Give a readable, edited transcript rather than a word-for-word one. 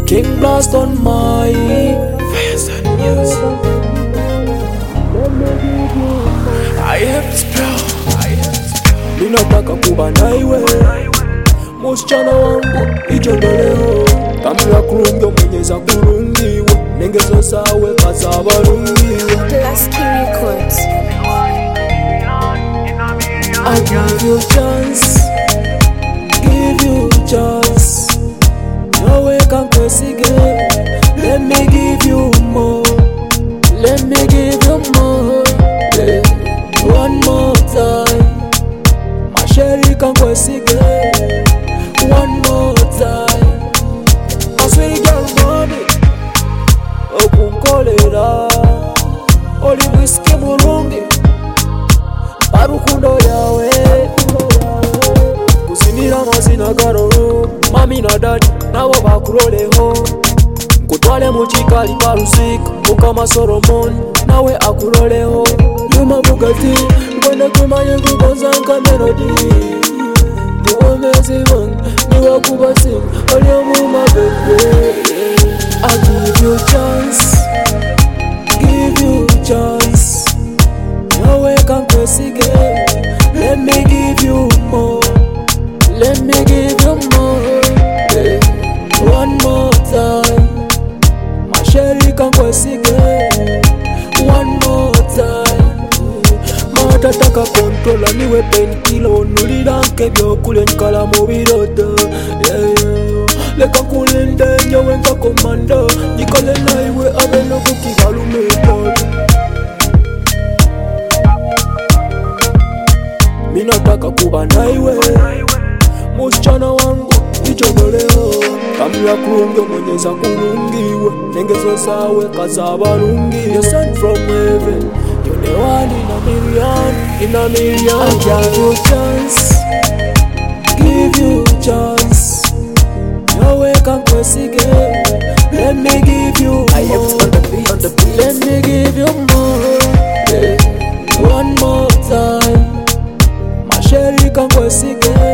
King Blast on my Fires and Music. I have spell. Ninataka kuba na iwe musichana wangu ichondoleo Kamila kurungyo mwenyeza kurungiwe Nengezo sawe kasaba rungiwe Plasky Records. I give you chance, give you chance. No way can kwesige. Let me give you more. Let me give you more. Yeah. One more time. My sherry can kwesige. One more time. I swear girl money. Okunkolera. Oli whiskey mulungi. Barukundo yawe kusinira mazina garoro mami na dadi nabo bakuroleho nkutwale mu kikali parusika mukama Solomon nawe akuroleho yuma bugati ngwenda kumanye kugonza nka melody muomezi wangu niwe kubasim olio muma bebe I give you chance, give you chance. No way can kwesige. Let me give you more. Let me give you more. Yeah. One more time. My sherry can kwesige. One more time. Matataka controla niwe penkilo nulira nkebyo kule nkala mu birodo. Leka kulinde nyowe nka komando nikole naiwe abe no kukigalumedo. Minataka kuba na iwe musichana wangu ichondoleo Kamila kurungyo mwenyeza kurungiwe Nengezo sawe kasaba rungiwe You sent from heaven. You're the one in a million. I give you chance, give you chance. No way can kwesige. Let me give you more. Let me give you more. Yeah. One more time. Sherry can kwesige.